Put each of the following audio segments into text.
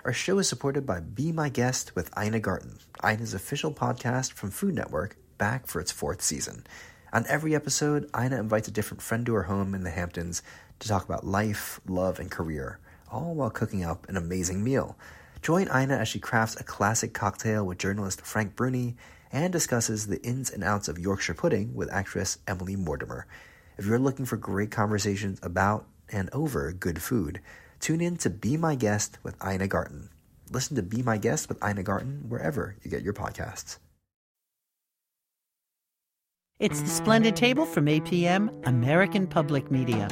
Our show is supported by Be My Guest with Ina Garten, Ina's official podcast from Food Network, back for its 4th season. On every episode, Ina invites a different friend to her home in the Hamptons to talk about life, love, and career, all while cooking up an amazing meal. Join Ina as she crafts a classic cocktail with journalist Frank Bruni and discusses the ins and outs of Yorkshire pudding with actress Emily Mortimer. If you're looking for great conversations about and over good food, tune in to Be My Guest with Ina Garten. Listen to Be My Guest with Ina Garten wherever you get your podcasts. It's The Splendid Table from APM, American Public Media.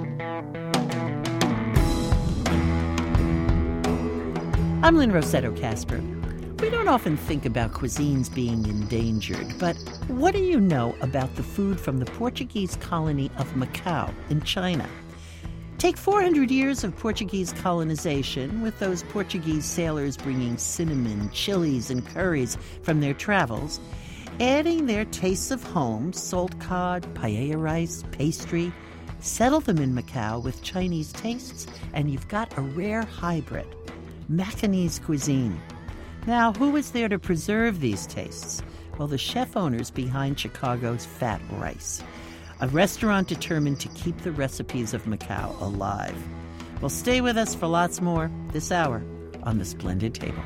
I'm Lynn Rossetto Kasper. We don't often think about cuisines being endangered, but what do you know about the food from the Portuguese colony of Macau in China? Take 400 years of Portuguese colonization, with those Portuguese sailors bringing cinnamon, chilies, and curries from their travels, adding their tastes of home, salt cod, paella rice, pastry. Settle them in Macau with Chinese tastes, and you've got a rare hybrid, Macanese cuisine. Now, who is there to preserve these tastes? Well, the chef owners behind Chicago's Fat Rice, a restaurant determined to keep the recipes of Macau alive. Well, stay with us for lots more this hour on The Splendid Table.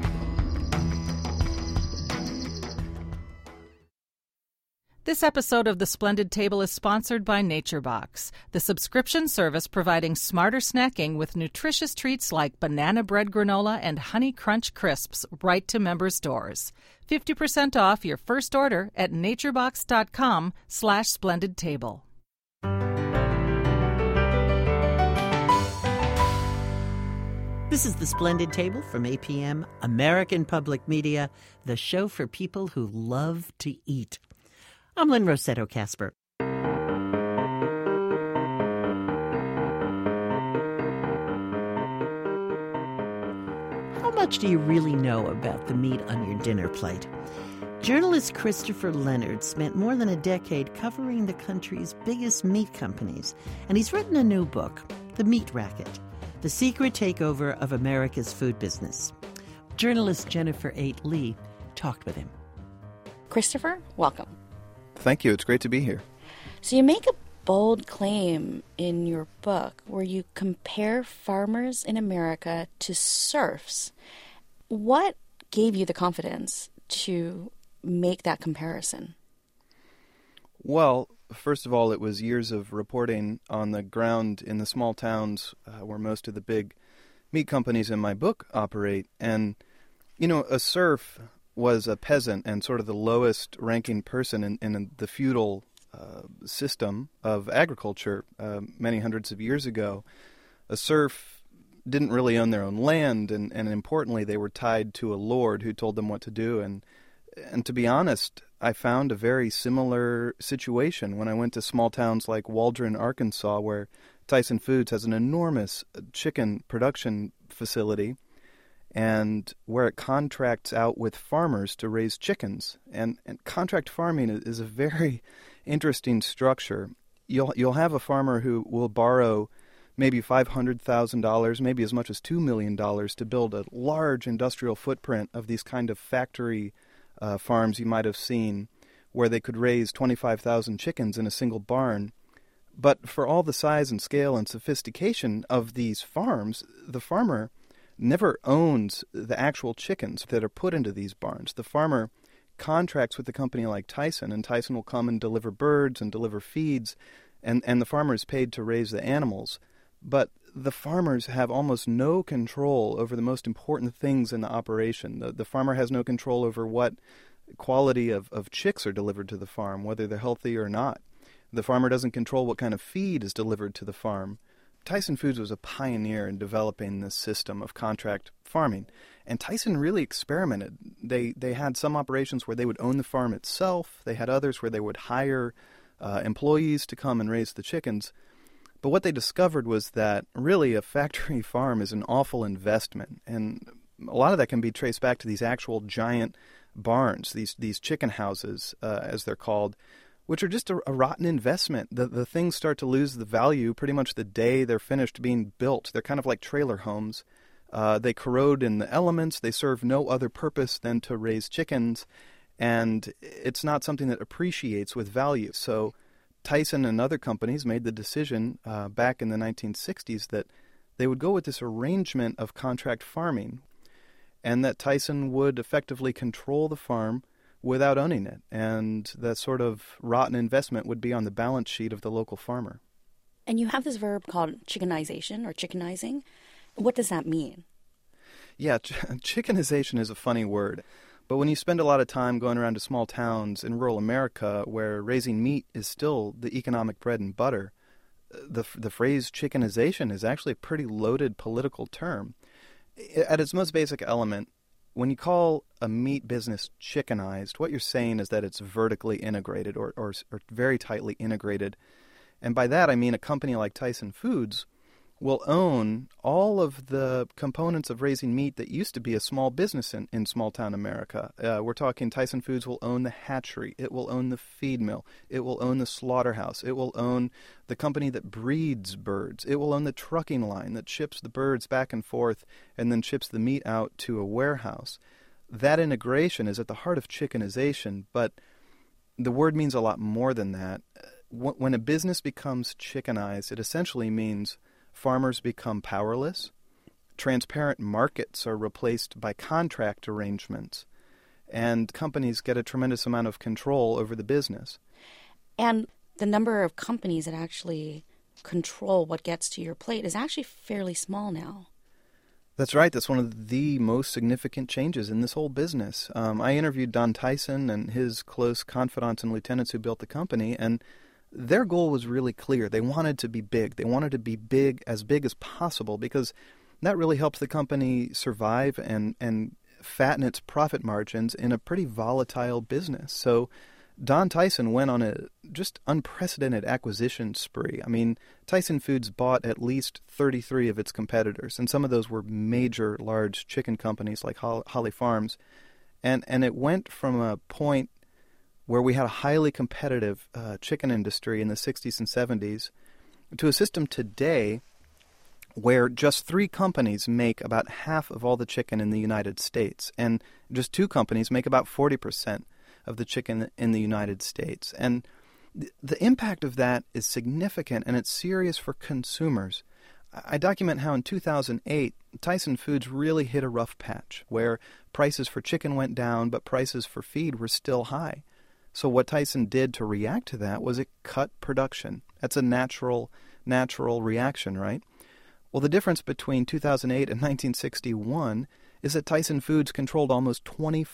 This episode of The Splendid Table is sponsored by NatureBox, the subscription service providing smarter snacking with nutritious treats like banana bread granola and honey crunch crisps right to members' doors. 50% off your first order at naturebox.com/splendidtable. This is The Splendid Table from APM, American Public Media, the show for people who love to eat. I'm Lynn Rossetto Kasper. How much do you really know about the meat on your dinner plate? Journalist Christopher Leonard spent more than a decade covering the country's biggest meat companies, and he's written a new book, The Meat Racket, The Secret Takeover of America's Food Business. Journalist Jennifer Eight Lee talked with him. Christopher, welcome. Thank you. It's great to be here. So you make a bold claim in your book where you compare farmers in America to serfs. What gave you the confidence to make that comparison? Well, first of all, it was years of reporting on the ground in the small towns where most of the big meat companies in my book operate. And, you know, a serf was a peasant and sort of the lowest ranking person in the feudal system of agriculture many hundreds of years ago. A serf didn't really own their own land, and importantly, they were tied to a lord who told them what to do. And to be honest, I found a very similar situation when I went to small towns like Waldron, Arkansas, where Tyson Foods has an enormous chicken production facility, and where it contracts out with farmers to raise chickens. And contract farming is a very interesting structure. You'll have a farmer who will borrow maybe $500,000, maybe as much as $2 million to build a large industrial footprint of these kind of factory farms you might have seen, where they could raise 25,000 chickens in a single barn. But for all the size and scale and sophistication of these farms, the farmer never owns the actual chickens that are put into these barns. The farmer contracts with a company like Tyson, and Tyson will come and deliver birds and deliver feeds, and the farmer is paid to raise the animals. But the farmers have almost no control over the most important things in the operation. The farmer has no control over what quality of chicks are delivered to the farm, whether they're healthy or not. The farmer doesn't control what kind of feed is delivered to the farm. Tyson Foods was a pioneer in developing this system of contract farming, and Tyson really experimented. They had some operations where they would own the farm itself. They had others where they would hire employees to come and raise the chickens. But what they discovered was that really a factory farm is an awful investment, and a lot of that can be traced back to these actual giant barns, these chicken houses, as they're called, which are just a rotten investment. The things start to lose the value pretty much the day they're finished being built. They're kind of like trailer homes. They corrode in the elements. They serve no other purpose than to raise chickens, and it's not something that appreciates with value. So Tyson and other companies made the decision back in the 1960s that they would go with this arrangement of contract farming, and that Tyson would effectively control the farm without owning it, and that sort of rotten investment would be on the balance sheet of the local farmer. And you have this verb called chickenization or chickenizing. What does that mean? Yeah, chickenization is a funny word. But when you spend a lot of time going around to small towns in rural America where raising meat is still the economic bread and butter, the phrase chickenization is actually a pretty loaded political term. At its most basic element, when you call a meat business chickenized, what you're saying is that it's vertically integrated or very tightly integrated. And by that I mean a company like Tyson Foods will own all of the components of raising meat that used to be a small business in small-town America. We're talking Tyson Foods will own the hatchery. It will own the feed mill. It will own the slaughterhouse. It will own the company that breeds birds. It will own the trucking line that ships the birds back and forth and then ships the meat out to a warehouse. That integration is at the heart of chickenization, but the word means a lot more than that. When a business becomes chickenized, it essentially means farmers become powerless, transparent markets are replaced by contract arrangements, and companies get a tremendous amount of control over the business. And the number of companies that actually control what gets to your plate is actually fairly small now. That's right. That's one of the most significant changes in this whole business. I interviewed Don Tyson and his close confidants and lieutenants who built the company, and their goal was really clear. They wanted to be big. They wanted to be big as possible because that really helps the company survive and fatten its profit margins in a pretty volatile business. So Don Tyson went on a just unprecedented acquisition spree. I mean, Tyson Foods bought at least 33 of its competitors, and some of those were major, large chicken companies like Holly Farms. And it went from a point where we had a highly competitive chicken industry in the 60s and 70s, to a system today where just 3 companies make about half of all the chicken in the United States, and just 2 companies make about 40% of the chicken in the United States. And the impact of that is significant, and it's serious for consumers. I document how in 2008, Tyson Foods really hit a rough patch, where prices for chicken went down, but prices for feed were still high. So what Tyson did to react to that was it cut production. That's a natural reaction, right? Well, the difference between 2008 and 1961 is that Tyson Foods controlled almost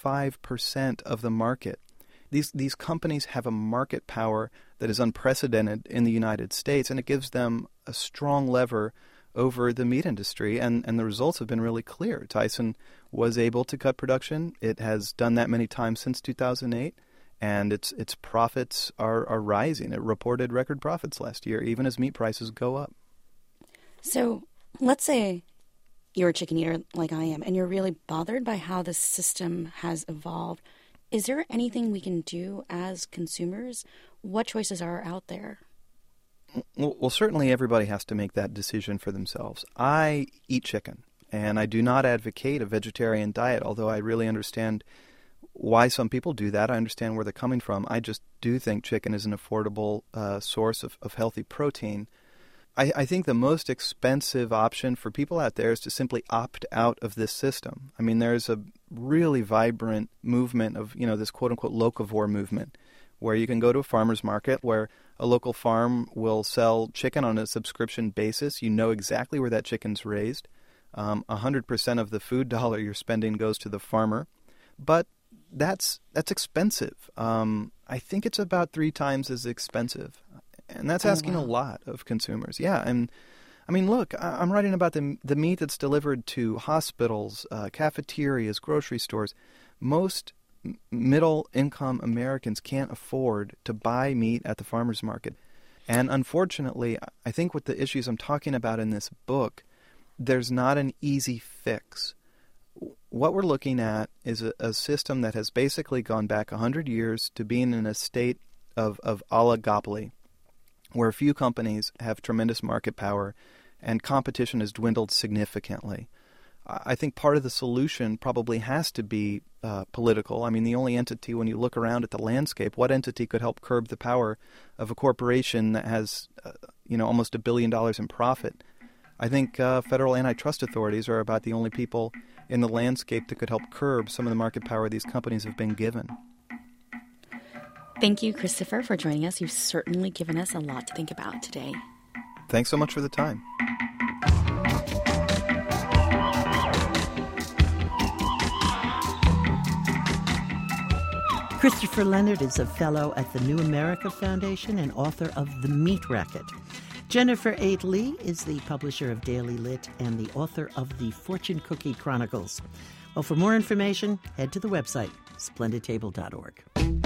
25% of the market. These companies have a market power that is unprecedented in the United States, and it gives them a strong lever over the meat industry, and the results have been really clear. Tyson was able to cut production. It has done that many times since 2008. And its profits are rising. It reported record profits last year, even as meat prices go up. So let's say you're a chicken eater like I am, and you're really bothered by how the system has evolved. Is there anything we can do as consumers? What choices are out there? Well, certainly everybody has to make that decision for themselves. I eat chicken, and I do not advocate a vegetarian diet, although I really understand why some people do that. I understand where they're coming from. I just do think chicken is an affordable source of healthy protein. I think the most expensive option for people out there is to simply opt out of this system. I mean, there's a really vibrant movement of, this quote-unquote locavore movement, where you can go to a farmer's market where a local farm will sell chicken on a subscription basis. You know exactly where that chicken's raised. 100% of the food dollar you're spending goes to the farmer. But that's expensive. I think it's about 3 times as expensive. And that's asking a lot of consumers. Yeah, and I mean, look, I'm writing about the meat that's delivered to hospitals, cafeterias, grocery stores. Most middle-income Americans can't afford to buy meat at the farmer's market. And unfortunately, I think with the issues I'm talking about in this book, there's not an easy fix. What we're looking at is a system that has basically gone back 100 years to being in a state of oligopoly, where a few companies have tremendous market power and competition has dwindled significantly. I think part of the solution probably has to be political. I mean, the only entity, when you look around at the landscape, what entity could help curb the power of a corporation that has, almost $1 billion in profit? I think federal antitrust authorities are about the only people in the landscape that could help curb some of the market power these companies have been given. Thank you, Christopher, for joining us. You've certainly given us a lot to think about today. Thanks so much for the time. Christopher Leonard is a fellow at the New America Foundation and author of The Meat Racket. Jennifer Aid Lee is the publisher of Daily Lit and the author of the Fortune Cookie Chronicles. Well, for more information, head to the website, splendidtable.org.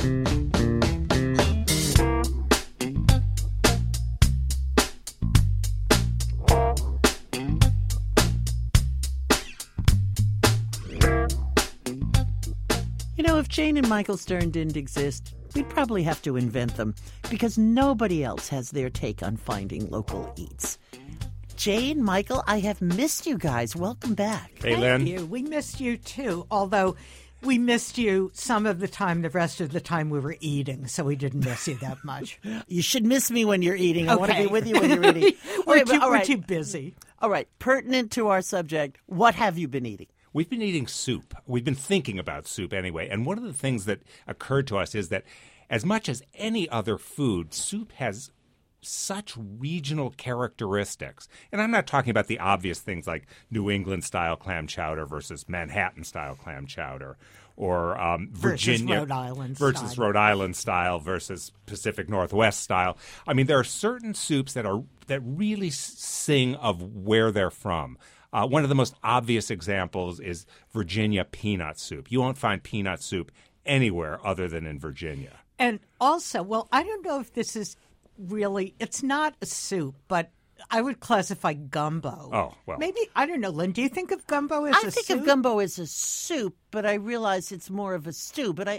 If Jane and Michael Stern didn't exist, we'd probably have to invent them, because nobody else has their take on finding local eats. Jane, Michael, I have missed you guys. Welcome back. Hey, Lynn. Thank you. We missed you, too, although we missed you some of the time. The rest of the time we were eating, so we didn't miss you that much. You should miss me when you're eating. I Okay. want to be with you when you're eating. We're too busy. All right, pertinent to our subject, what have you been eating? We've been eating soup. We've been thinking about soup anyway. And one of the things that occurred to us is that as much as any other food, soup has such regional characteristics. And I'm not talking about the obvious things like New England-style clam chowder versus Manhattan-style clam chowder, or Virginia versus Rhode Island style versus Pacific Northwest style. I mean, there are certain soups that really sing of where they're from. One of the most obvious examples is Virginia peanut soup. You won't find peanut soup anywhere other than in Virginia. And also, well, I don't know if this is really, it's not a soup, but I would classify gumbo. Oh, well. Maybe, I don't know, Lynn, do you think of gumbo as a soup? I think of gumbo as a soup, but I realize it's more of a stew. But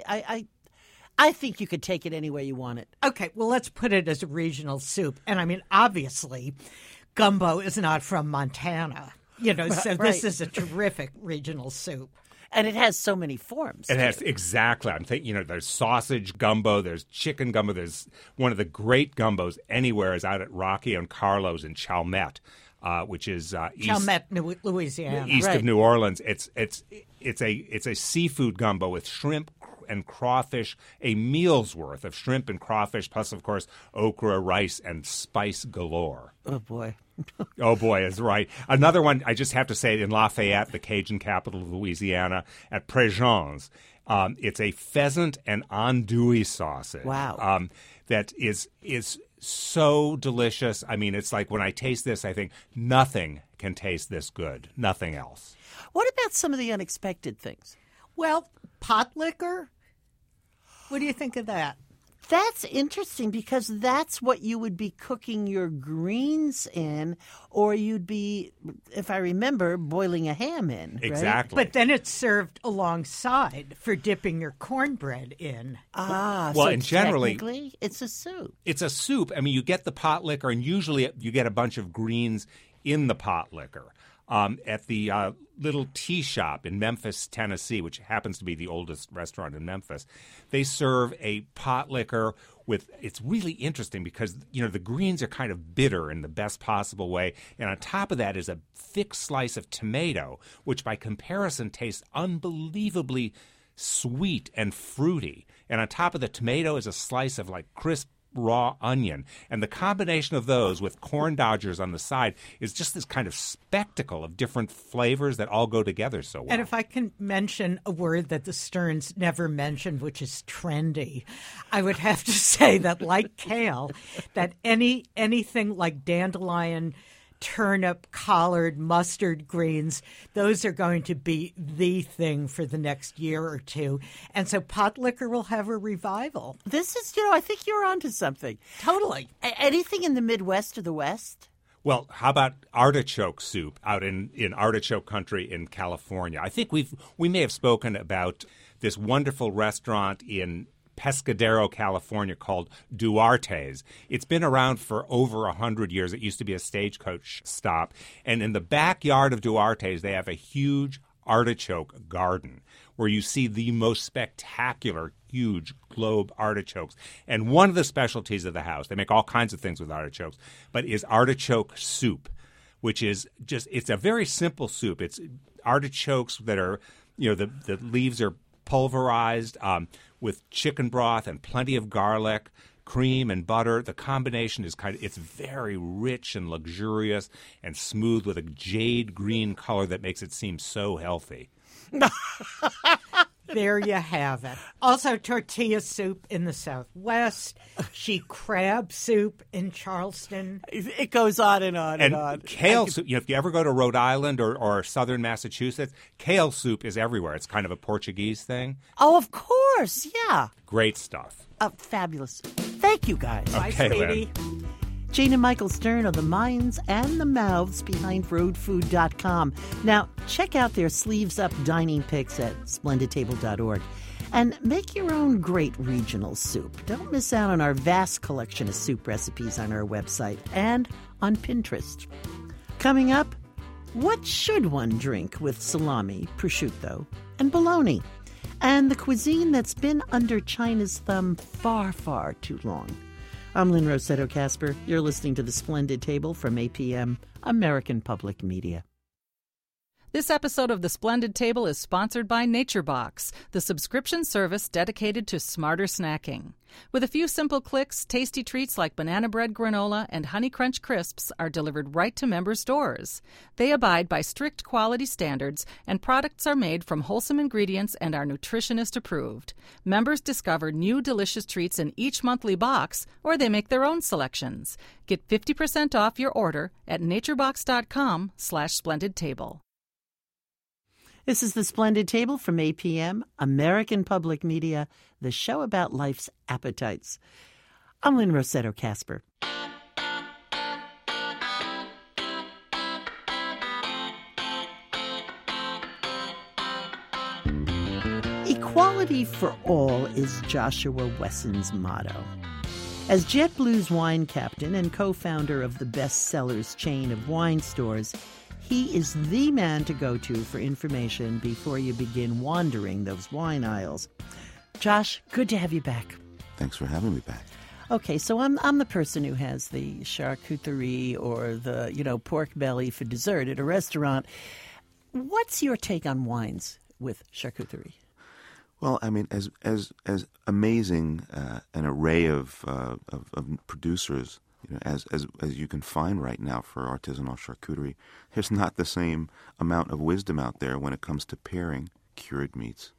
I think you could take it any way you want it. Okay, well, let's put it as a regional soup. And I mean, obviously, gumbo is not from Montana. So this is a terrific regional soup. And it has so many forms. It has, exactly. I'm thinking, there's sausage gumbo, there's chicken gumbo. There's one of the great gumbos anywhere is out at Rocky and Carlos in Chalmette, which is Chalmette, Louisiana, east right. of New Orleans. It's a seafood gumbo with shrimp and crawfish, a meal's worth of shrimp and crawfish, plus, of course, okra, rice, and spice galore. Oh, boy. Oh, boy, is right. Another one, I just have to say, in Lafayette, the Cajun capital of Louisiana, at Préjean's, it's a pheasant and andouille sausage. Wow. That is so delicious. I mean, it's like when I taste this, I think nothing can taste this good. Nothing else. What about some of the unexpected things? Well, pot liquor? What do you think of that? That's interesting because that's what you would be cooking your greens in, or you'd be, if I remember, boiling a ham in. Right? Exactly. But then it's served alongside for dipping your cornbread in. Ah, well, so and generally, technically, it's a soup. It's a soup. I mean, you get the pot liquor, and usually you get a bunch of greens in the pot liquor. At the little tea shop in Memphis, Tennessee, which happens to be the oldest restaurant in Memphis, they serve a pot liquor with – it's really interesting because, the greens are kind of bitter in the best possible way. And on top of that is a thick slice of tomato, which by comparison tastes unbelievably sweet and fruity. And on top of the tomato is a slice of like crisp raw onion. And the combination of those with corn dodgers on the side is just this kind of spectacle of different flavors that all go together so well. And if I can mention a word that the Sterns never mentioned, which is trendy, I would have to say that, like kale, that anything like dandelion, turnip, collard, mustard greens, those are going to be the thing for the next year or two. And so pot liquor will have a revival. This is, I think you're onto something. Totally. Anything in the Midwest or the West? Well, how about artichoke soup out in artichoke country in California? I think we may have spoken about this wonderful restaurant in Pescadero, California, called Duarte's. It's been around for over 100 years. It used to be a stagecoach stop. And in the backyard of Duarte's, they have a huge artichoke garden where you see the most spectacular, huge globe artichokes. And one of the specialties of the house, they make all kinds of things with artichokes, but is artichoke soup, which is just, it's a very simple soup. It's artichokes that are, the leaves are pulverized with chicken broth and plenty of garlic, cream and butter. The combination is it's very rich and luxurious and smooth with a jade green color that makes it seem so healthy. There you have it. Also, tortilla soup in the Southwest, she crab soup in Charleston. It goes on and on and on. Kale soup, if you ever go to Rhode Island or southern Massachusetts, kale soup is everywhere. It's kind of a Portuguese thing. Oh, of course, yeah. Great stuff. Fabulous. Thank you, guys. Bye, Okay, sweetie. Jane and Michael Stern are the minds and the mouths behind roadfood.com. Now, check out their sleeves up dining pics at splendidtable.org. And make your own great regional soup. Don't miss out on our vast collection of soup recipes on our website and on Pinterest. Coming up, what should one drink with salami, prosciutto, and bologna? And the cuisine that's been under China's thumb far, far too long. I'm Lynn Rossetto Kasper. You're listening to The Splendid Table from APM, American Public Media. This episode of The Splendid Table is sponsored by NatureBox, the subscription service dedicated to smarter snacking. With a few simple clicks, tasty treats like banana bread granola and Honey Crunch crisps are delivered right to members' doors. They abide by strict quality standards, and products are made from wholesome ingredients and are nutritionist approved. Members discover new delicious treats in each monthly box, or they make their own selections. Get 50% off your order at naturebox.com/splendidtable. This is The Splendid Table from APM, American Public Media, the show about life's appetites. I'm Lynn Rossetto Kasper. Equality for all is Joshua Wesson's motto. As JetBlue's wine captain and co-founder of the Bestsellers chain of wine stores, he is the man to go to for information before you begin wandering those wine aisles. Josh, good to have you back. Thanks for having me back. Okay, so I'm the person who has the charcuterie or the, pork belly for dessert at a restaurant. What's your take on wines with charcuterie? Well, I mean, as amazing an array of producers, as you can find right now for artisanal charcuterie, there's not the same amount of wisdom out there when it comes to pairing cured meats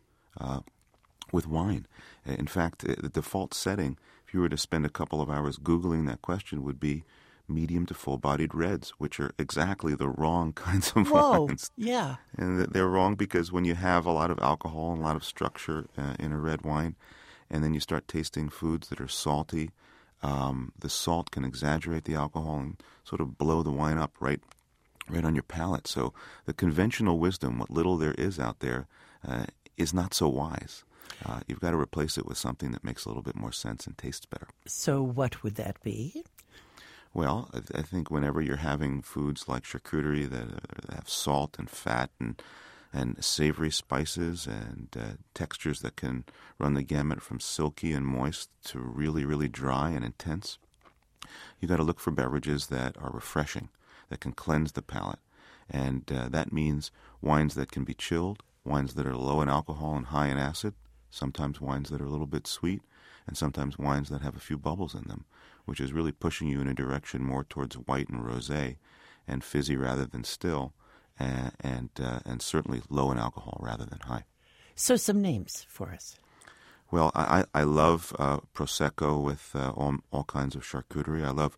with wine. In fact, the default setting, if you were to spend a couple of hours Googling that question, would be medium to full-bodied reds, which are exactly the wrong kinds of wines. Yeah. And they're wrong because when you have a lot of alcohol and a lot of structure in a red wine, and then you start tasting foods that are salty, the salt can exaggerate the alcohol and sort of blow the wine up right on your palate. So the conventional wisdom, what little there is out there, is not so wise. You've got to replace it with something that makes a little bit more sense and tastes better. So what would that be? Well, I think whenever you're having foods like charcuterie that have salt and fat and savory spices and textures that can run the gamut from silky and moist to really, really dry and intense, you got to look for beverages that are refreshing, that can cleanse the palate. And that means wines that can be chilled, wines that are low in alcohol and high in acid, sometimes wines that are a little bit sweet, and sometimes wines that have a few bubbles in them, which is really pushing you in a direction more towards white and rosé and fizzy rather than still, and certainly low in alcohol rather than high. So some names for us. Well, I love Prosecco with all kinds of charcuterie. I love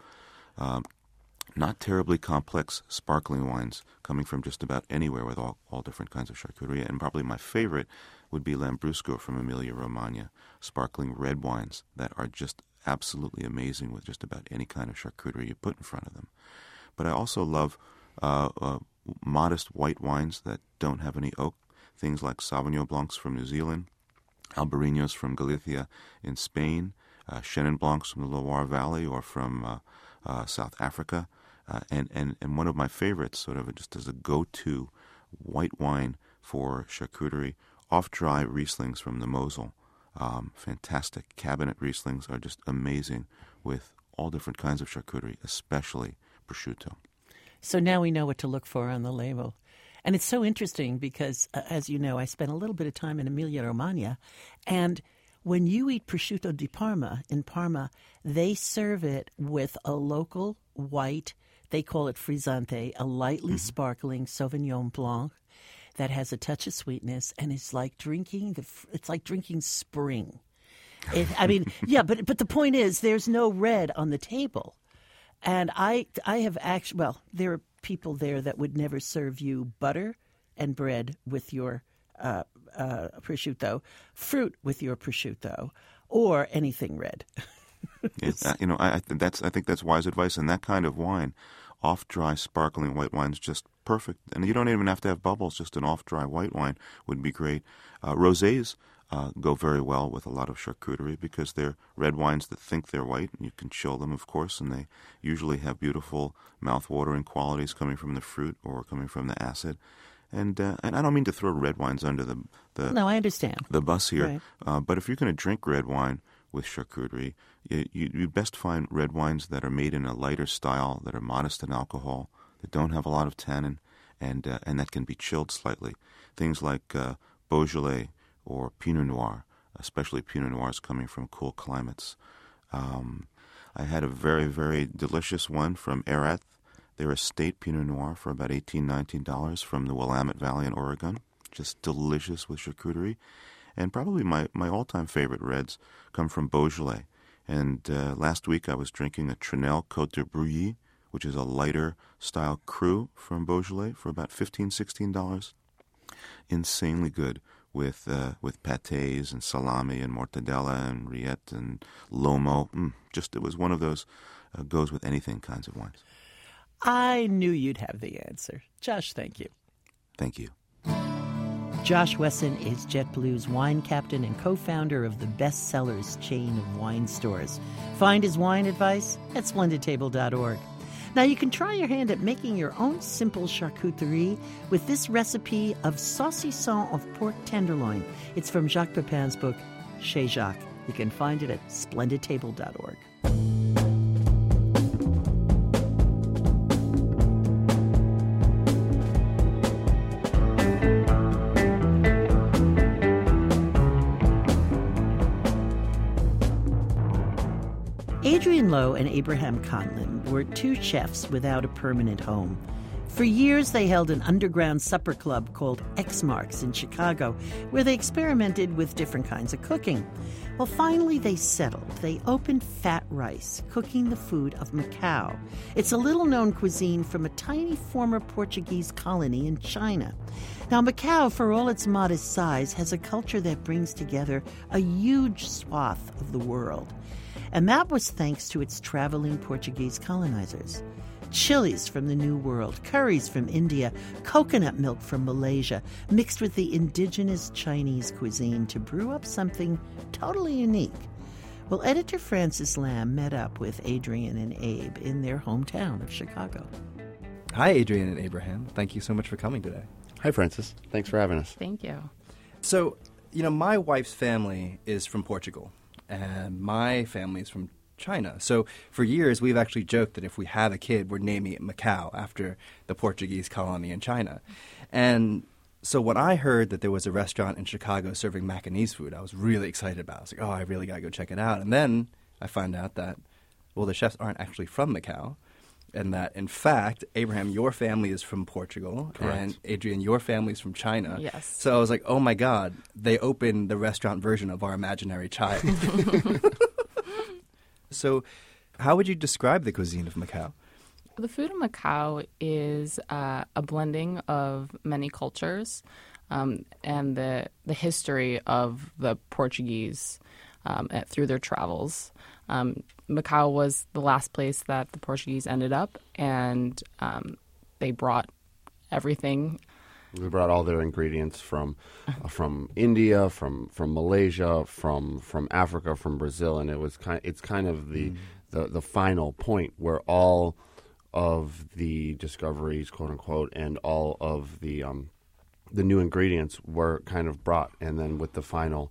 not terribly complex sparkling wines coming from just about anywhere with all different kinds of charcuterie. And probably my favorite would be Lambrusco from Emilia-Romagna, sparkling red wines that are just absolutely amazing with just about any kind of charcuterie you put in front of them. But I also love modest white wines that don't have any oak, things like Sauvignon Blancs from New Zealand, Albariños from Galicia in Spain, Chenin Blancs from the Loire Valley or from South Africa, and one of my favorites, sort of just as a go-to white wine for charcuterie, off-dry Rieslings from the Mosel. Fantastic. Cabinet Rieslings are just amazing with all different kinds of charcuterie, especially prosciutto. So now we know what to look for on the label. And it's so interesting because, as you know, I spent a little bit of time in Emilia-Romagna, and when you eat prosciutto di Parma in Parma, they serve it with a local white, they call it frizzante, a lightly sparkling Sauvignon Blanc that has a touch of sweetness, and it's like drinking spring. But the point is, there's no red on the table, and I have actually, well, there are people there that would never serve you butter and bread with your prosciutto, fruit with your prosciutto, or anything red. Yes, I think that's wise advice. And that kind of wine, off-dry sparkling white wine, is just perfect. And you don't even have to have bubbles. Just an off-dry white wine would be great. Rosés go very well with a lot of charcuterie because they're red wines that think they're white. And you can chill them, of course, and they usually have beautiful mouth-watering qualities coming from the fruit or coming from the acid. And I don't mean to throw red wines under the no, I understand the bus here. Right. But if you're going to drink red wine with charcuterie, you best find red wines that are made in a lighter style, that are modest in alcohol, that don't have a lot of tannin, and that can be chilled slightly. Things like Beaujolais or Pinot Noir, especially Pinot Noirs coming from cool climates. I had a very, very delicious one from Erath. Their estate Pinot Noir for about $18, $19 from the Willamette Valley in Oregon. Just delicious with charcuterie. And probably my all-time favorite reds come from Beaujolais. And last week I was drinking a Trinelle Côte de Brouilly, which is a lighter style cru from Beaujolais for about $15, $16. Insanely good with pâtés and salami and mortadella and rillette and lomo. It was one of those goes with anything kinds of wines. I knew you'd have the answer. Josh, thank you. Thank you. Josh Wesson is JetBlue's wine captain and co-founder of the Bestsellers chain of wine stores. Find his wine advice at splendidtable.org. Now, you can try your hand at making your own simple charcuterie with this recipe of saucisson of pork tenderloin. It's from Jacques Pepin's book, Chez Jacques. You can find it at splendidtable.org. Adrienne Lowe and Abraham Conlon were two chefs without a permanent home. For years, they held an underground supper club called X Marks in Chicago, where they experimented with different kinds of cooking. Well, finally, they settled. They opened Fat Rice, cooking the food of Macau. It's a little-known cuisine from a tiny former Portuguese colony in China. Now, Macau, for all its modest size, has a culture that brings together a huge swath of the world. And that was thanks to its traveling Portuguese colonizers. Chilies from the New World, curries from India, coconut milk from Malaysia, mixed with the indigenous Chinese cuisine to brew up something totally unique. Well, editor Francis Lamb met up with Adrienne and Abe in their hometown of Chicago. Hi, Adrienne and Abraham. Thank you so much for coming today. Hi, Francis. Thanks for having us. Thank you. So, my wife's family is from Portugal, and my family is from China. So for years, we've actually joked that if we have a kid, we're naming it Macau after the Portuguese colony in China. And so when I heard that there was a restaurant in Chicago serving Macanese food, I was really excited about it. I was like, I really got to go check it out. And then I found out that, the chefs aren't actually from Macau, and that, in fact, Abraham, your family is from Portugal. Correct. And Adrienne, your family is from China. Yes. So I was like, oh my God, they opened the restaurant version of our imaginary child. So how would you describe the cuisine of Macau? The food of Macau is a blending of many cultures and the history of the Portuguese through their travels. Macau was the last place that the Portuguese ended up, and they brought everything They brought all their ingredients from India, from Malaysia, from Africa, from Brazil, and it's kind of the final point where all of the discoveries, quote unquote, and all of the new ingredients were kind of brought, and then with the final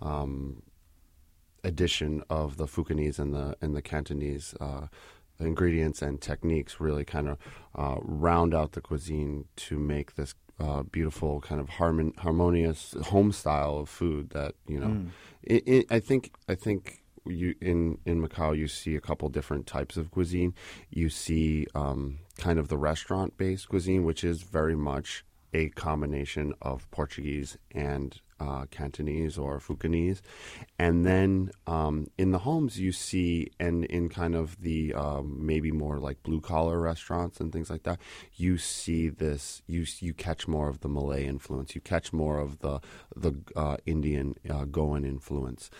addition of the Fukienese and the Cantonese ingredients and techniques, really kind of round out the cuisine to make this beautiful kind of harmonious home style of food that I think you in Macau you see a couple different types of cuisine. You see kind of the restaurant-based cuisine, which is very much a combination of Portuguese and Cantonese or Fukienese. And then in the homes you see, and in kind of the maybe more like blue-collar restaurants and things like that, you see this, you catch more of the Malay influence. You catch more of the Indian Goan influence.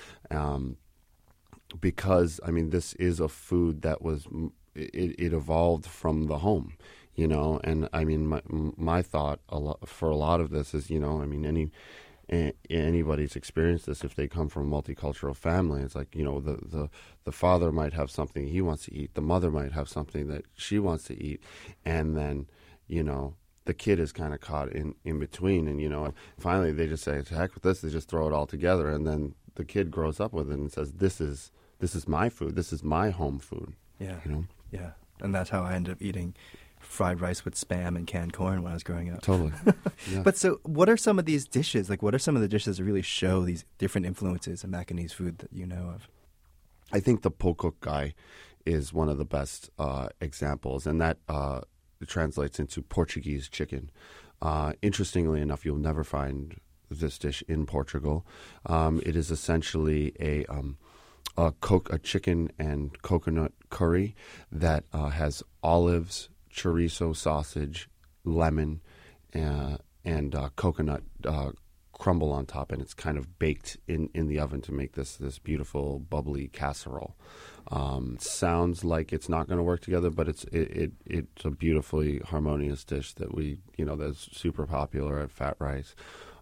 Because, I mean, this is a food that it evolved from the home. And I mean, my thought for a lot of this is, I mean, anybody's experienced this if they come from a multicultural family. It's like, the father might have something he wants to eat, the mother might have something that she wants to eat, and then, the kid is kind of caught in between, and finally they just say, to heck with this, they just throw it all together, and then the kid grows up with it and says, this is my food, this is my home food. Yeah. Yeah. And that's how I ended up eating fried rice with Spam and canned corn when I was growing up. Totally. Yeah. But so what are some of these dishes? Like, what are some of the dishes that really show these different influences in Macanese food that you know of? I think the pokok guy is one of the best examples, and that translates into Portuguese chicken. Interestingly enough, you'll never find this dish in Portugal. It is essentially a chicken and coconut curry that has olives, chorizo sausage, lemon, and coconut crumble on top, and it's kind of baked in the oven to make this beautiful bubbly casserole. Sounds like it's not going to work together, but it's a beautifully harmonious dish that that's super popular at Fat Rice.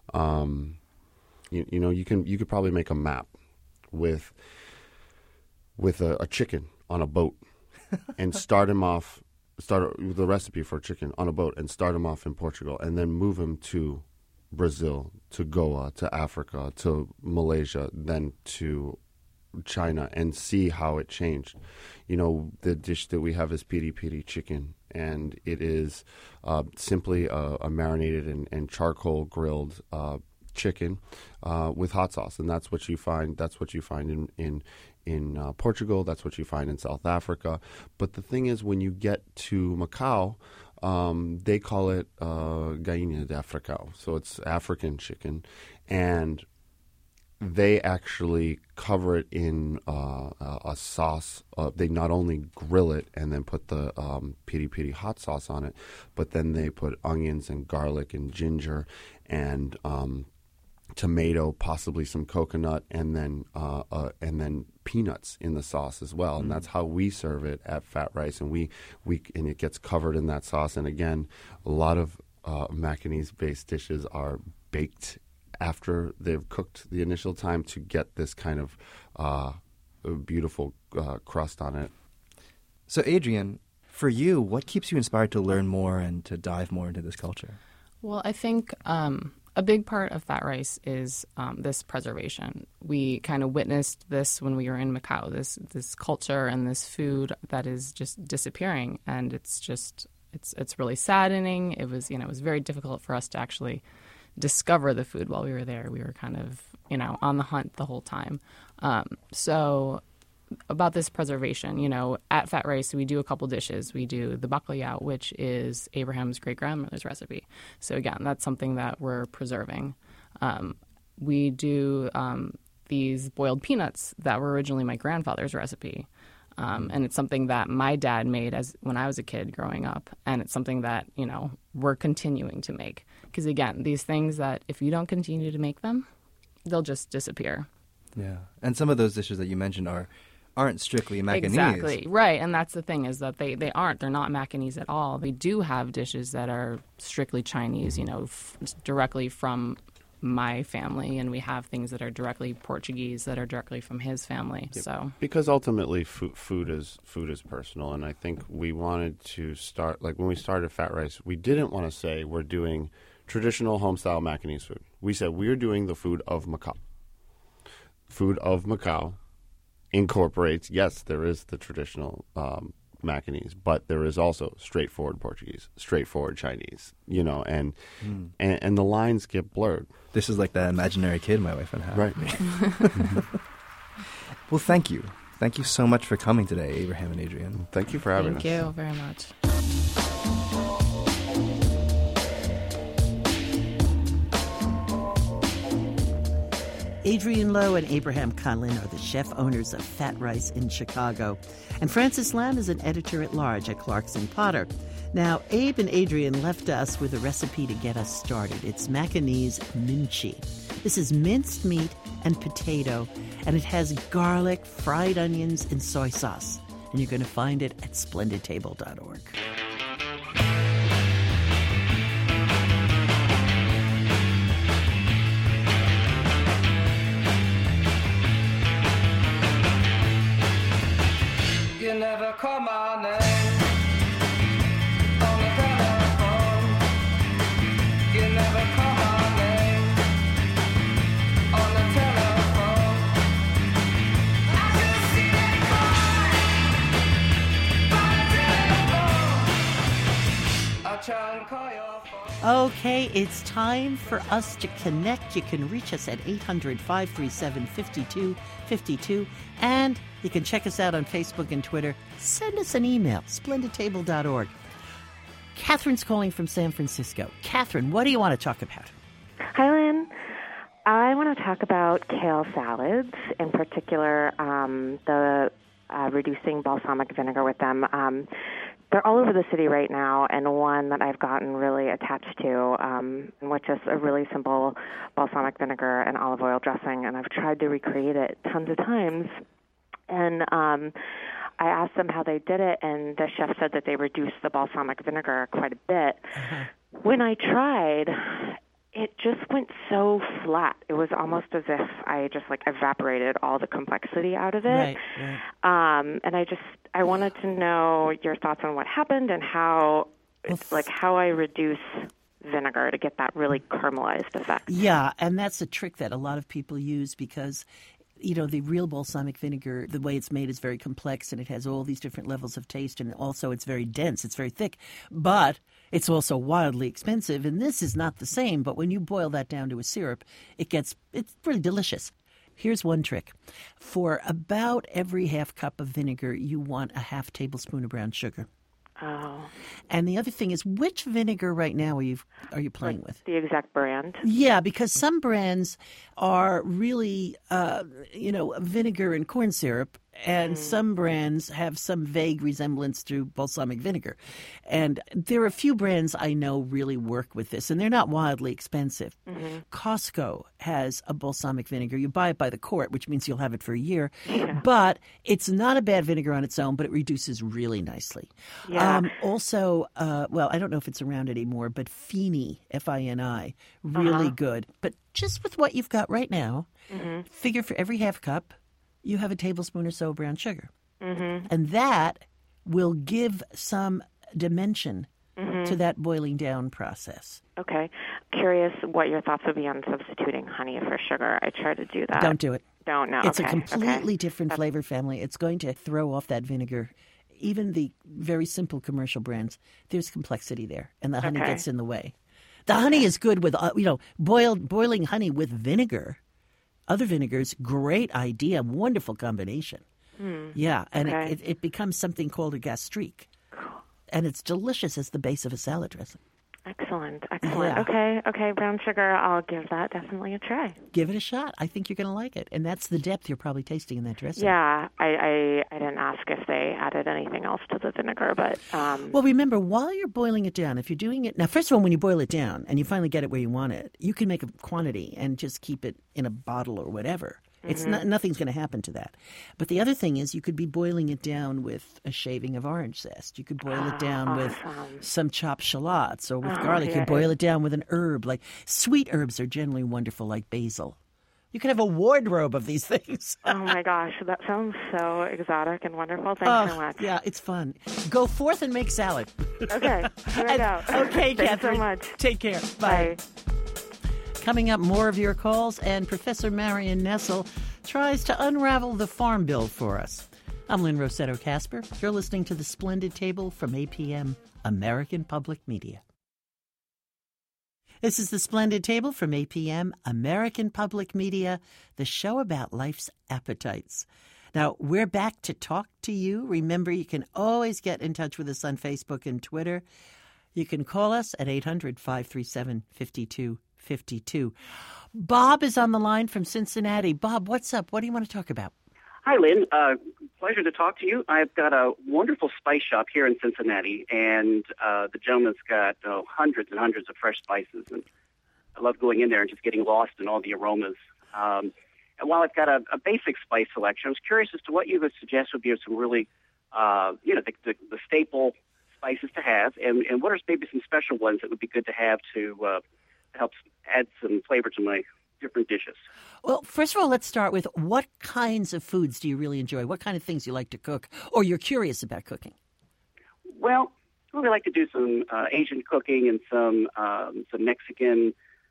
You could probably make a map with a chicken on a boat and start the recipe for chicken on a boat and start him off in Portugal, and then move him to Brazil, to Goa, to Africa, to Malaysia, then to China, and see how it changed. The dish that we have is piri piri chicken, and it is simply a marinated and charcoal grilled chicken with hot sauce, and that's what you find. That's what you find in Portugal. That's what you find in South Africa. But the thing is, when you get to Macau, they call it galinha de Africão, so it's African chicken, and they actually cover it in a sauce. They not only grill it and then put the piri piri hot sauce on it, but then they put onions and garlic and ginger and tomato, possibly some coconut, and then peanuts in the sauce as well. And that's how we serve it at Fat Rice, and and it gets covered in that sauce. And again, a lot of Macanese-based dishes are baked after they've cooked the initial time to get this kind of beautiful crust on it. So, Adrian, for you, what keeps you inspired to learn more and to dive more into this culture? Well, I think a big part of Fat Rice is this preservation. We kind of witnessed this when we were in Macau, this culture and this food that is just disappearing, and it's really saddening. It was very difficult for us to actually discover the food while we were there. We were kind of on the hunt the whole time. So about this preservation, at Fat Rice, we do a couple dishes. We do the bacalhau, which is Abraham's great-grandmother's recipe. So again, that's something that we're preserving. We do these boiled peanuts that were originally my grandfather's recipe. And it's something that my dad made when I was a kid growing up. And it's something that, we're continuing to make. Because again, these things that if you don't continue to make them, they'll just disappear. Yeah. And some of those dishes that you mentioned are aren't strictly Macanese. Exactly. Right. And that's the thing is that they aren't. They're not Macanese at all. We do have dishes that are strictly Chinese, directly from my family, and we have things that are directly Portuguese that are directly from his family. Yeah, so because ultimately food is personal, and I think we wanted to start, like when we started Fat Rice, we didn't want to say we're doing traditional home-style Macanese food. We said we're doing the food of Macau. Food of Macau incorporates, yes, there is the traditional Macanese, but there is also straightforward Portuguese, straightforward Chinese, and the lines get blurred. This is like that imaginary kid my wife and I have. Right. Well, thank you. Thank you so much for coming today, Abraham and Adrienne. Thank you for having us. Thank you very much. Adrienne Lowe and Abraham Conlin are the chef-owners of Fat Rice in Chicago. And Francis Lam is an editor-at-large at Clarkson Potter. Now, Abe and Adrienne left us with a recipe to get us started. It's Macanese minchi. This is minced meat and potato, and it has garlic, fried onions, and soy sauce. And you're going to find it at splendidtable.org. You never call my name on the telephone. You never call my name on the telephone. I just see that boy by the telephone. I try and call your phone. Okay, it's time for us to connect. You can reach us at 800-537-5252, and you can check us out on Facebook and Twitter. Send us an email, splendidtable.org. Catherine's calling from San Francisco. Catherine, what do you want to talk about? Hi, Lynn. I want to talk about kale salads, in particular the reducing balsamic vinegar with them. They're all over the city right now, and one that I've gotten really attached to, which is a really simple balsamic vinegar and olive oil dressing, and I've tried to recreate it tons of times. And I asked them how they did it, and the chef said that they reduced the balsamic vinegar quite a bit. Uh-huh. When I tried, it just went so flat. It was almost as if I just evaporated all the complexity out of it. Right. And I wanted to know your thoughts on what happened and how I reduce vinegar to get that really caramelized effect. Yeah, and that's a trick that a lot of people use because the real balsamic vinegar, the way it's made is very complex, and it has all these different levels of taste, and also it's very dense, it's very thick, but it's also wildly expensive, and this is not the same. But when you boil that down to a syrup, it's pretty delicious. Here's one trick. For about every half cup of vinegar, you want a half tablespoon of brown sugar. Oh. And the other thing is, which vinegar right now are you playing with? The exact brand. Yeah, because some brands are really, vinegar and corn syrup, and some brands have some vague resemblance to balsamic vinegar. And there are a few brands I know really work with this, and they're not wildly expensive. Mm-hmm. Costco has a balsamic vinegar. You buy it by the quart, which means you'll have it for a year. Yeah. But it's not a bad vinegar on its own, but it reduces really nicely. Yeah. Also, I don't know if it's around anymore, but Fini, Fini, really good. But just with what you've got right now, figure for every half cup, you have a tablespoon or so of brown sugar. Mm-hmm. And that will give some dimension to that boiling down process. Okay. Curious what your thoughts would be on substituting honey for sugar. I try to do that. Don't do it. Don't, no. It's a completely different flavor family. It's going to throw off that vinegar. Even the very simple commercial brands, there's complexity there, and the honey gets in the way. The honey is good with, boiling honey with vinegar. Other vinegars, great idea, wonderful combination. Yeah, and it becomes something called a gastrique. Cool. And it's delicious as the base of a salad dressing. Excellent. Yeah. Okay, brown sugar, I'll give that definitely a try. Give it a shot. I think you're going to like it. And that's the depth you're probably tasting in that dressing. Yeah, I didn't ask if they added anything else to the vinegar, but... Well, remember, while you're boiling it down, if you're doing it... Now, first of all, when you boil it down and you finally get it where you want it, you can make a quantity and just keep it in a bottle or whatever It's nothing's going to happen to that. But the other thing is you could be boiling it down with a shaving of orange zest. You could boil it down with some chopped shallots or with garlic. You could boil it down with an herb. Like sweet herbs are generally wonderful, like basil. You could have a wardrobe of these things. Oh, my gosh. That sounds so exotic and wonderful. Thanks so much. Yeah, it's fun. Go forth and make salad. Okay. Here I go. Okay, Thanks Catherine. so much. Take care. Bye. Coming up, more of your calls, and Professor Marion Nestle tries to unravel the Farm Bill for us. I'm Lynn Rossetto Kasper. You're listening to The Splendid Table from APM, American Public Media. This is The Splendid Table from APM, American Public Media, the show about life's appetites. Now, we're back to talk to you. Remember, you can always get in touch with us on Facebook and Twitter. You can call us at 800-537-5252. Bob is on the line from Cincinnati. Bob, what's up? What do you want to talk about? Hi, Lynn. Pleasure to talk to you. I've got a wonderful spice shop here in Cincinnati, and the gentleman's got hundreds and hundreds of fresh spices, and I love going in there and just getting lost in all the aromas. And while I've got a basic spice selection, I was curious as to what you would suggest would be some really, the staple spices to have, and what are maybe some special ones that would be good to have to help add some flavor to my different dishes. Well, first of all, let's start with what kinds of foods do you really enjoy? What kind of things you like to cook or you're curious about cooking? Well, I really like to do some Asian cooking and some Mexican.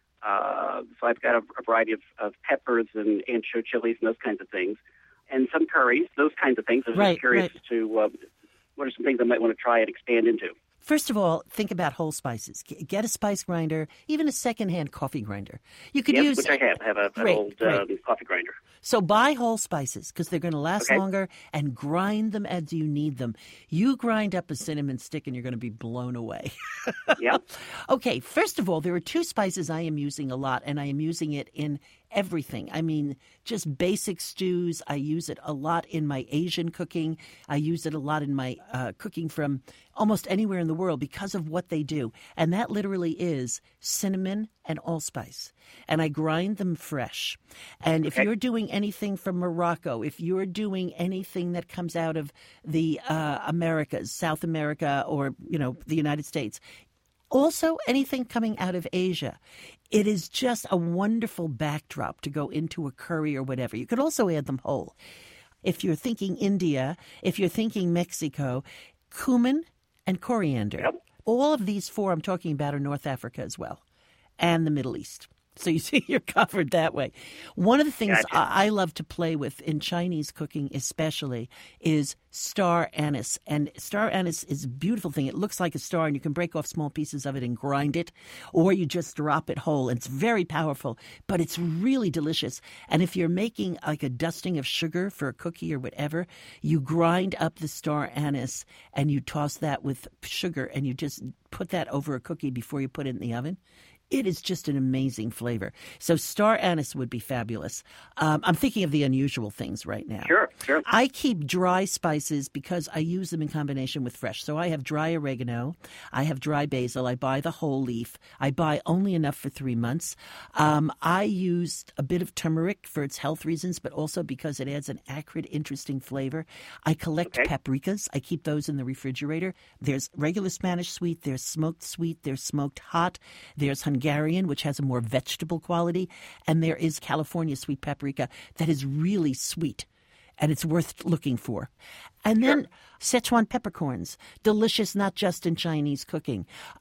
So I've got a variety of peppers and ancho chilies and those kinds of things, and some curries, those kinds of things. I was just curious as to what are some things I might want to try and expand into. First of all, think about whole spices. Get a spice grinder, even a secondhand coffee grinder. You could use which I have. I have an old coffee grinder. So buy whole spices because they're going to last longer, and grind them as you need them. You grind up a cinnamon stick and you're going to be blown away. Yeah. Okay, first of all, there are two spices I am using a lot, and I am using it in everything. I mean, just basic stews. I use it a lot in my Asian cooking. I use it a lot in my cooking from almost anywhere in the world because of what they do. And that literally is cinnamon and allspice. And I grind them fresh. And if you're doing anything from Morocco, if you're doing anything that comes out of the Americas, South America, or, the United States, also anything coming out of Asia, it is just a wonderful backdrop to go into a curry or whatever. You could also add them whole. If you're thinking India, if you're thinking Mexico, cumin and coriander. Yep. All of these four I'm talking about are North Africa as well, and the Middle East. So you see, you're covered that way. One of the things I love to play with in Chinese cooking especially is star anise. And star anise is a beautiful thing. It looks like a star, and you can break off small pieces of it and grind it, or you just drop it whole. It's very powerful, but it's really delicious. And if you're making like a dusting of sugar for a cookie or whatever, you grind up the star anise and you toss that with sugar, and you just put that over a cookie before you put it in the oven. It is just an amazing flavor. So star anise would be fabulous. I'm thinking of the unusual things right now. Sure. I keep dry spices because I use them in combination with fresh. So I have dry oregano. I have dry basil. I buy the whole leaf. I buy only enough for 3 months. I used a bit of turmeric for its health reasons, but also because it adds an acrid, interesting flavor. I collect paprikas. I keep those in the refrigerator. There's regular Spanish sweet. There's smoked hot. There's Hungarian, which has a more vegetable quality, and there is California sweet paprika that is really sweet, and it's worth looking for. And then Szechuan peppercorns, delicious not just in Chinese cooking.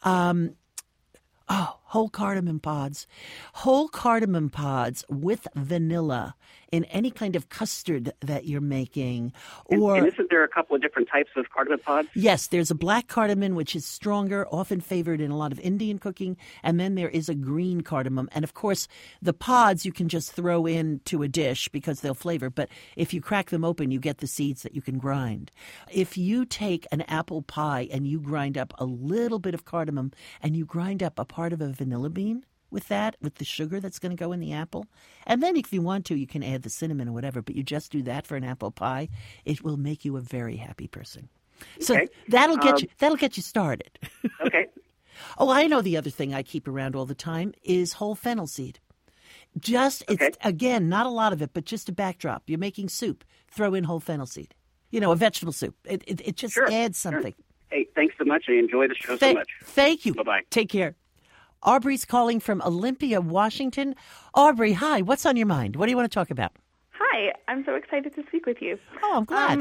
Whole cardamom pods. Whole cardamom pods with vanilla in any kind of custard that you're making. And isn't there a couple of different types of cardamom pods? Yes, there's a black cardamom, which is stronger, often favored in a lot of Indian cooking, and then there is a green cardamom. And, of course, the pods you can just throw into a dish because they'll flavor, but if you crack them open, you get the seeds that you can grind. If you take an apple pie and you grind up a little bit of cardamom and you grind up a part of a vanilla bean with that, with the sugar that's going to go in the apple. And then if you want to, you can add the cinnamon or whatever, but you just do that for an apple pie. It will make you a very happy person. So that'll get you started. Okay. Oh, I know the other thing I keep around all the time is whole fennel seed. It's again, not a lot of it, but just a backdrop. You're making soup. Throw in whole fennel seed. A vegetable soup. It just adds something. Sure. Hey, thanks so much. I enjoy the show so much. Thank you. Bye-bye. Take care. Aubrey's calling from Olympia, Washington. Aubrey, hi. What's on your mind? What do you want to talk about? Hi. I'm so excited to speak with you. Oh, I'm glad.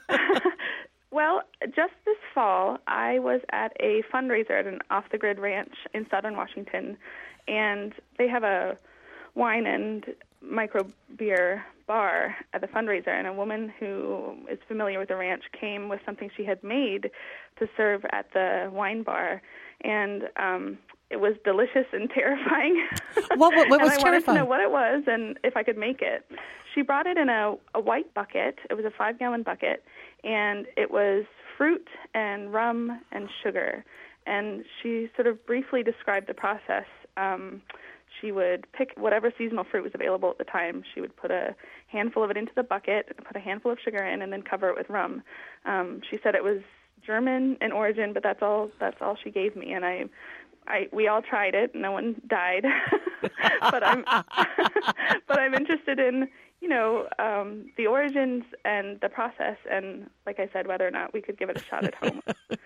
Well, just this fall, I was at a fundraiser at an off-the-grid ranch in southern Washington, and they have a wine and micro beer bar at the fundraiser, and a woman who is familiar with the ranch came with something she had made to serve at the wine bar, and it was delicious and terrifying. What was and I terrifying? wanted to know what it was and if I could make it. She brought it in a white bucket. It was a 5-gallon bucket, and it was fruit and rum and sugar. And she sort of briefly described the process. She would pick whatever seasonal fruit was available at the time. She would put a handful of it into the bucket, put a handful of sugar in, and then cover it with rum. She said it was German in origin, but that's all she gave me. And we all tried it. No one died. but I'm interested in the origins and the process, and like I said, whether or not we could give it a shot at home.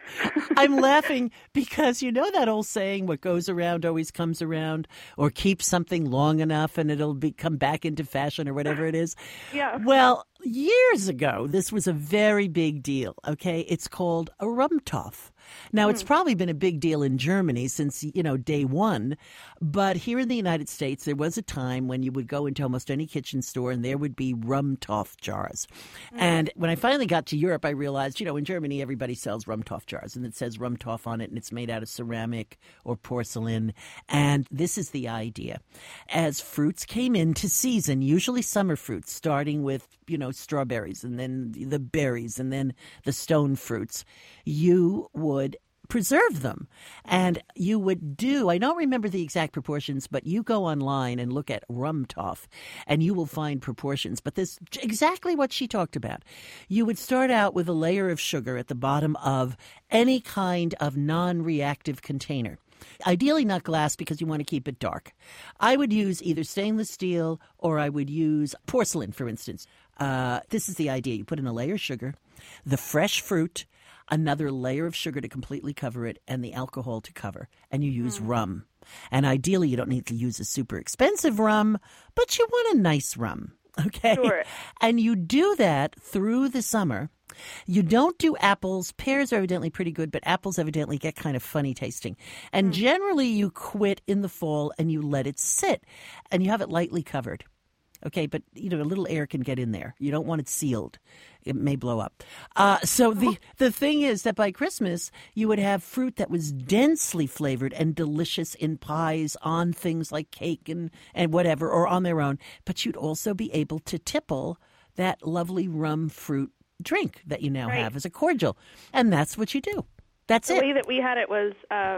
I'm laughing because you know that old saying, what goes around always comes around, or keep something long enough and it'll come back into fashion, or whatever it is. Yeah. Well, years ago, this was a very big deal, okay? It's called a Rumtopf. Now, it's probably been a big deal in Germany since, day one. But here in the United States, there was a time when you would go into almost any kitchen store and there would be Rumtopf jars. And when I finally got to Europe, I realized, in Germany, everybody sells Rumtopf jars. And it says Rumtopf on it, and it's made out of ceramic or porcelain. And this is the idea. As fruits came into season, usually summer fruits, starting with, strawberries and then the berries and then the stone fruits, you would preserve them. And you would I don't remember the exact proportions, but you go online and look at Rumtopf and you will find proportions. But this is exactly what she talked about. You would start out with a layer of sugar at the bottom of any kind of non-reactive container. Ideally not glass, because you want to keep it dark. I would use either stainless steel or I would use porcelain, for instance. This is the idea. You put in a layer of sugar, the fresh fruit, another layer of sugar to completely cover it, and the alcohol to cover. And you use rum. And ideally, you don't need to use a super expensive rum, but you want a nice rum, okay? Sure. And you do that through the summer. You don't do apples. Pears are evidently pretty good, but apples evidently get kind of funny tasting. And generally, you quit in the fall and you let it sit, and you have it lightly covered. Okay, but, a little air can get in there. You don't want it sealed. It may blow up. So the thing is that by Christmas, you would have fruit that was densely flavored and delicious in pies, on things like cake and whatever, or on their own. But you'd also be able to tipple that lovely rum fruit drink that you now have as a cordial. And that's what you do. That's it. The way that we had it was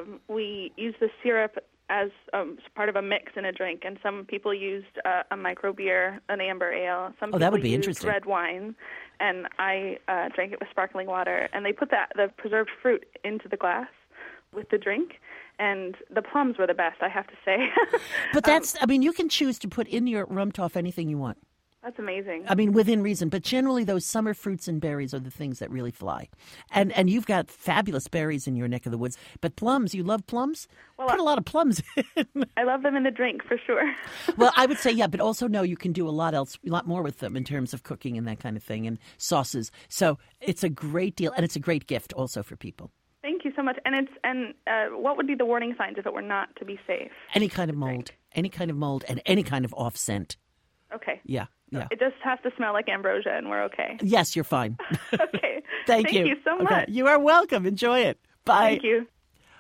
we used the syrup as part of a mix in a drink, and some people used a micro beer, an amber ale. Some people that would be used interesting. Red wine, and I drank it with sparkling water. And they put the preserved fruit into the glass with the drink, and the plums were the best, I have to say. But you can choose to put in your Rumtopf anything you want. That's amazing. Within reason. But generally, those summer fruits and berries are the things that really fly. And you've got fabulous berries in your neck of the woods. But plums, you love plums? Well, put a lot of plums in. I love them in the drink, for sure. Well, I would say, but also you can do a lot more with them in terms of cooking and that kind of thing, and sauces. So it's a great deal, and it's a great gift also for people. Thank you so much. And what would be the warning signs if it were not to be safe? Any kind of mold, and any kind of off scent. Okay. Yeah. It just has to smell like ambrosia, and we're okay. Yes, you're fine. Okay. Thank you. Thank you so much. Okay. You are welcome. Enjoy it. Bye. Thank you.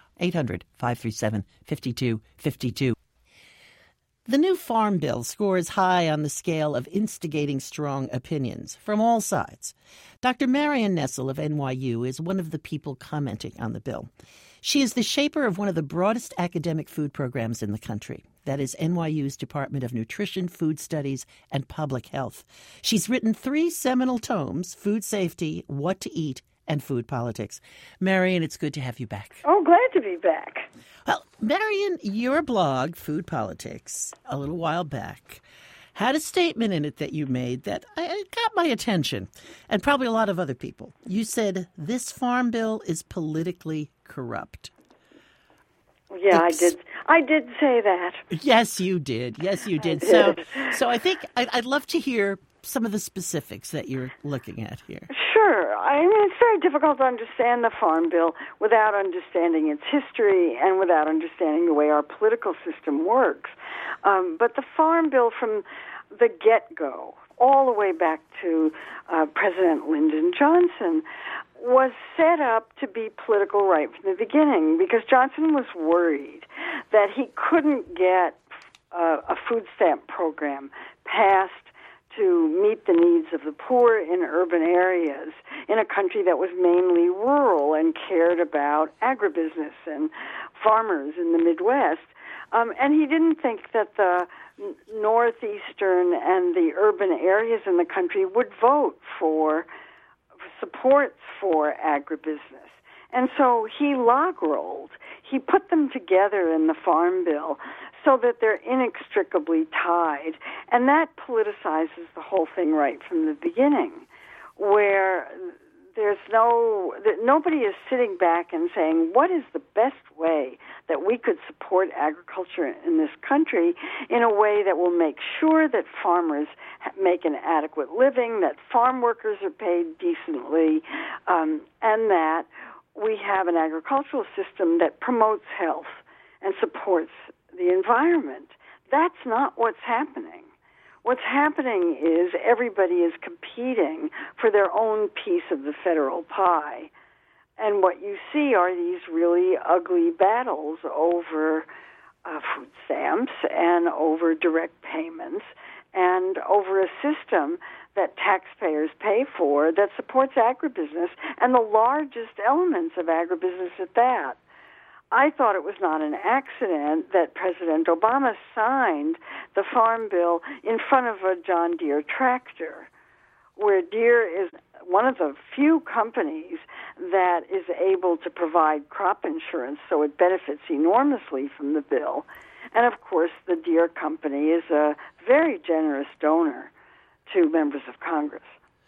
800-537-5252. The new Farm Bill scores high on the scale of instigating strong opinions from all sides. Dr. Marion Nestle of NYU is one of the people commenting on the bill. She is the shaper of one of the broadest academic food programs in the country. That is NYU's Department of Nutrition, Food Studies, and Public Health. She's written 3 seminal tomes, Food Safety, What to Eat, and Food Politics. Marion, it's good to have you back. Oh, glad to be back. Well, Marion, your blog, Food Politics, a little while back, had a statement in it that you made that got my attention, and probably a lot of other people. You said, this farm bill is politically corrupt. Yeah, I did say that. Yes, you did. Yes, you did. So I think I'd love to hear some of the specifics that you're looking at here. Sure. I mean, it's very difficult to understand the Farm Bill without understanding its history and without understanding the way our political system works. But the Farm Bill from the get-go, all the way back to President Lyndon Johnson, was set up to be political right from the beginning because Johnson was worried that he couldn't get a food stamp program passed to meet the needs of the poor in urban areas in a country that was mainly rural and cared about agribusiness and farmers in the Midwest. And he didn't think that the northeastern and the urban areas in the country would vote for supports for agribusiness. And so he log-rolled. He put them together in the Farm Bill so that they're inextricably tied. And that politicizes the whole thing right from the beginning, where nobody is sitting back and saying, what is the best way that we could support agriculture in this country in a way that will make sure that farmers make an adequate living, that farm workers are paid decently, and that we have an agricultural system that promotes health and supports the environment. That's not what's happening. What's happening is everybody is competing for their own piece of the federal pie. And what you see are these really ugly battles over food stamps and over direct payments and over a system that taxpayers pay for that supports agribusiness and the largest elements of agribusiness at that. I thought it was not an accident that President Obama signed the Farm Bill in front of a John Deere tractor, where Deere is one of the few companies that is able to provide crop insurance, so it benefits enormously from the bill. And, of course, the Deere company is a very generous donor to members of Congress.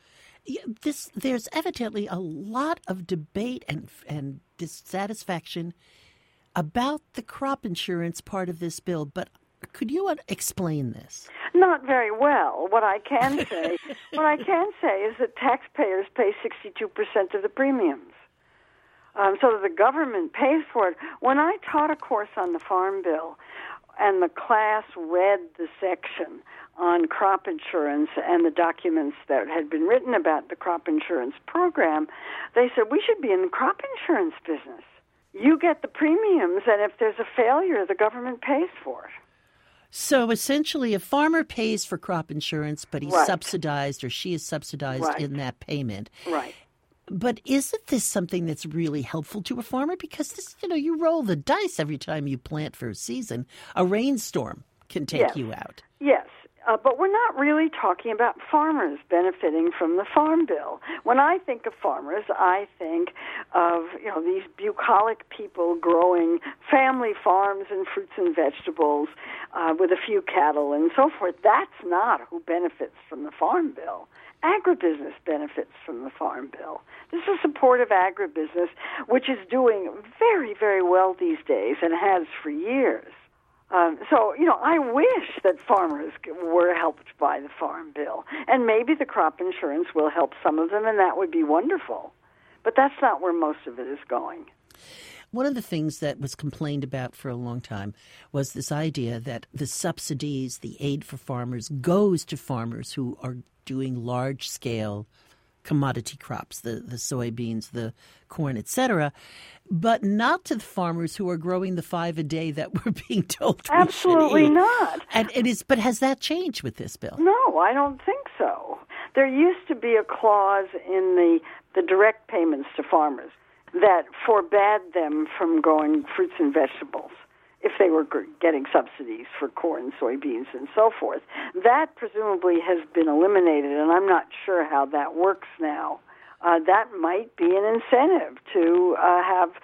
There's evidently a lot of debate and dissatisfaction about the crop insurance part of this bill, but could you explain this? Not very well. What I can say is that taxpayers pay 62% of the premiums, so that the government pays for it. When I taught a course on the Farm Bill, and the class read the section on crop insurance and the documents that had been written about the crop insurance program, they said, we should be in the crop insurance business. You get the premiums, and if there's a failure, the government pays for it. So essentially, a farmer pays for crop insurance, but he's subsidized or she is subsidized in that payment. Right. But isn't this something that's really helpful to a farmer? Because this, you roll the dice every time you plant for a season. A rainstorm can take you out. Yes. But we're not really talking about farmers benefiting from the Farm Bill. When I think of farmers, I think of, these bucolic people growing family farms and fruits and vegetables with a few cattle and so forth. That's not who benefits from the Farm Bill. Agribusiness benefits from the Farm Bill. This is a supportive agribusiness, which is doing very, very well these days and has for years. I wish that farmers were helped by the Farm Bill. And maybe the crop insurance will help some of them, and that would be wonderful. But that's not where most of it is going. One of the things that was complained about for a long time was this idea that the subsidies, the aid for farmers, goes to farmers who are doing large-scale commodity crops, the soybeans, the corn, etc., but not to the farmers who are growing the 5 a day that we're being told we Absolutely should eat. Not. And it is, but has that changed with this bill? No, I don't think so. There used to be a clause in the direct payments to farmers that forbade them from growing fruits and vegetables if they were getting subsidies for corn, soybeans, and so forth. That presumably has been eliminated, and I'm not sure how that works now. That might be an incentive to have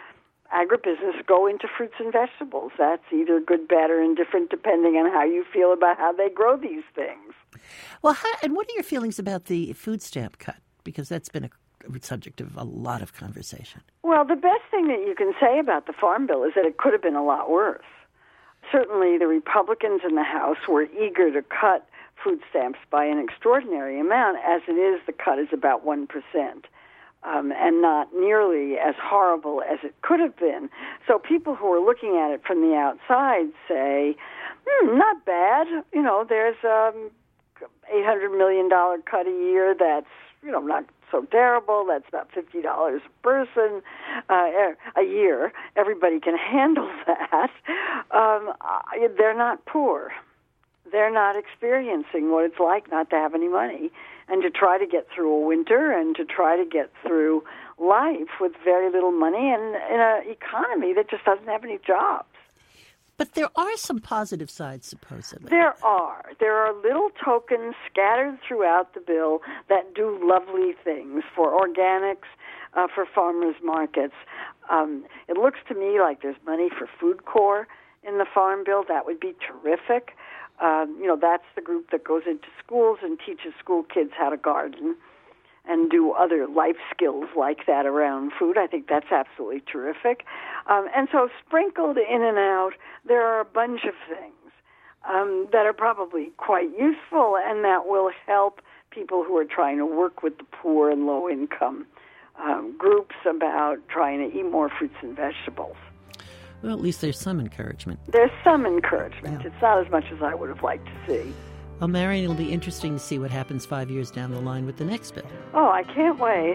agribusiness go into fruits and vegetables. That's either good, bad, or indifferent, depending on how you feel about how they grow these things. Well, and what are your feelings about the food stamp cut? Because that's been a subject of a lot of conversation. Well, the best thing that you can say about the Farm Bill is that it could have been a lot worse. Certainly the Republicans in the House were eager to cut food stamps by an extraordinary amount. As it is, the cut is about 1%, and not nearly as horrible as it could have been. So people who are looking at it from the outside say, not bad. You know, there's $800 million cut a year that's, you know, not so terrible. That's about $50 a person a year. Everybody can handle that. They're not poor. They're not experiencing what it's like not to have any money and to try to get through a winter and to try to get through life with very little money and in an economy that just doesn't have any jobs. But there are some positive sides, supposedly. There are. There are little tokens scattered throughout the bill that do lovely things for organics, for farmers markets. It looks to me like there's money for Food Corps in the Farm Bill. That would be terrific. You know, that's the group that goes into schools and teaches school kids how to garden and do other life skills like that around food. I think that's absolutely terrific. And so sprinkled in and out, there are a bunch of things that are probably quite useful and that will help people who are trying to work with the poor and low-income groups about trying to eat more fruits and vegetables. Well, at least there's some encouragement. There's some encouragement. Yeah. It's not as much as I would have liked to see. Well, Marion, it'll be interesting to see what happens 5 years down the line with the next bill. Oh, I can't wait.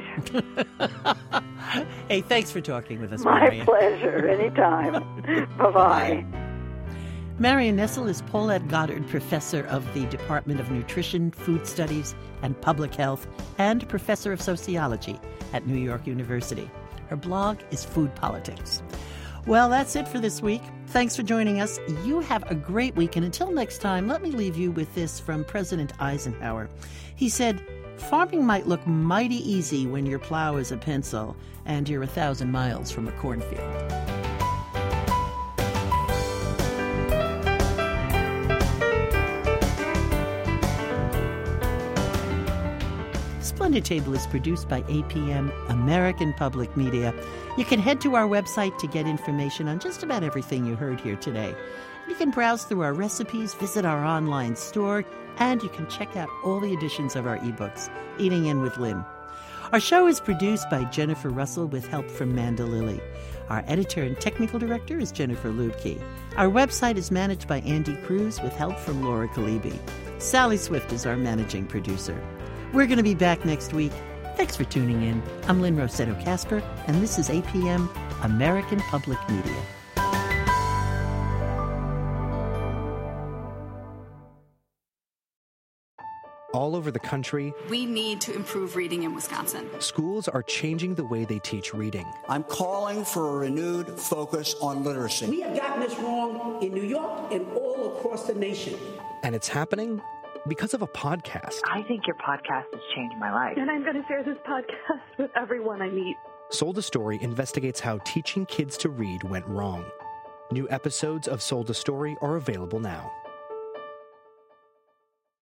Hey, thanks for talking with us, My Marion. pleasure. Anytime. Bye-bye. Marion Nestle is Paulette Goddard Professor of the Department of Nutrition, Food Studies, and Public Health, and Professor of Sociology at New York University. Her blog is Food Politics. Well, that's it for this week. Thanks for joining us. You have a great week, and until next time, let me leave you with this from President Eisenhower. He said, "Farming might look mighty easy when your plow is a pencil and you're 1,000 miles from a cornfield." Splendid Table is produced by APM, American Public Media. You can head to our website to get information on just about everything you heard here today. You can browse through our recipes, visit our online store, and you can check out all the editions of our ebooks, Eating In with Lynn. Our show is produced by Jennifer Russell with help from Manda Lilly. Our editor and technical director is Jennifer Lubke. Our website is managed by Andy Cruz with help from Laura Kalibi. Sally Swift is our managing producer. We're going to be back next week. Thanks for tuning in. I'm Lynn Rossetto Kasper, and this is APM, American Public Media. All over the country, we need to improve reading in Wisconsin. Schools are changing the way they teach reading. I'm calling for a renewed focus on literacy. We have gotten this wrong in New York and all across the nation. And it's happening because of a podcast. I think your podcast has changed my life. And I'm going to share this podcast with everyone I meet. Sold a Story investigates how teaching kids to read went wrong. New episodes of Sold a Story are available now.